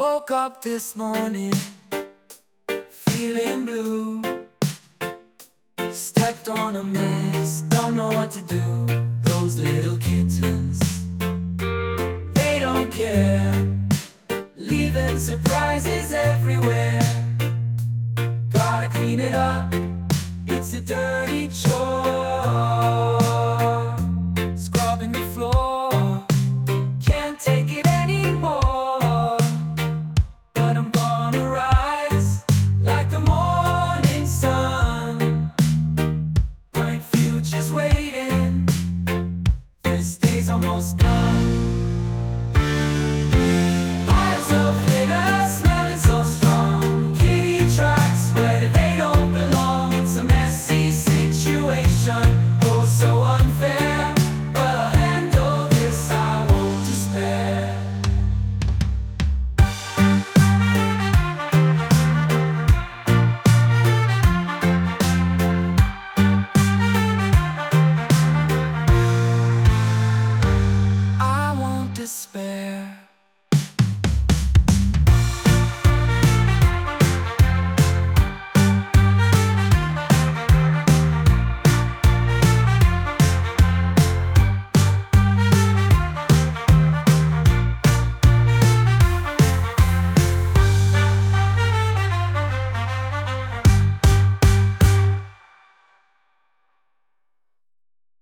Woke up this morning, feeling blue. Stepped on a mess, don't know what to do. Those little kittens, they don't care, leaving surprises everywhere. Gotta clean it up, it's a dirty chore.